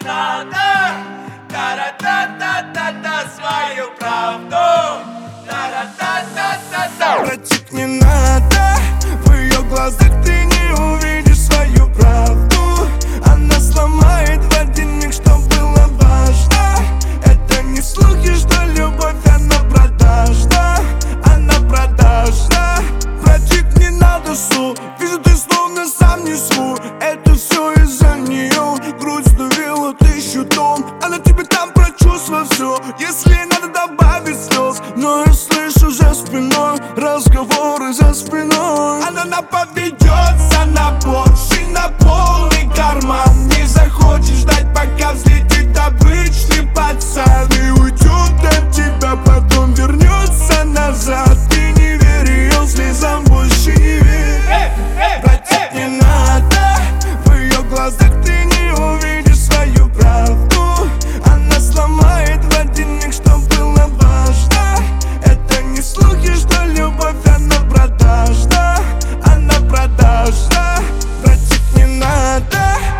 надо, та-ра-та-та-та-та, свою правду, та-ра-та-та-та-та. Братик, не надо, в ее глазах ты не увидишь свою правду. Она сломает в один миг, что было важно. Это не слухи, что любовь, она продажна. Она продажна. Братик, не надо су, вижу, ты словно сам не свой. Это все из-за нее, грудь сдавила 1000 тонн. Она тебе там прочувствовала все, если надо добавить слез. Но я слышу за спиной разговоры за спиной. Она поведется на Порше, на полный карман. Не захочешь ждать, пока взлетит обычный пацан. И уйдет от тебя, потом вернется назад. Ты не верь ее слезам, больше не верь. Братик, не надо, в ее глазах ты не увидишь свою правду. Она сломает в один миг, что было важно. Это не слухи, что любовь, она продажна. Она продажна. Братик, не надо.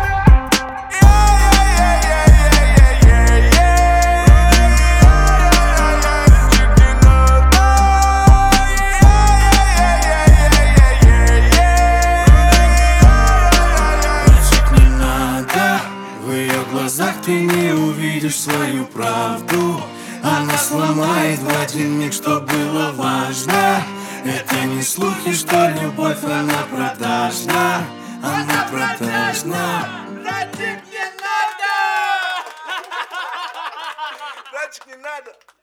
В ее глазах ты не увидишь свою правду. Она сломает в один миг, что было важно. Это не слухи, что любовь, она продажна. Она продажна. Братик, не надо. Братик, не надо.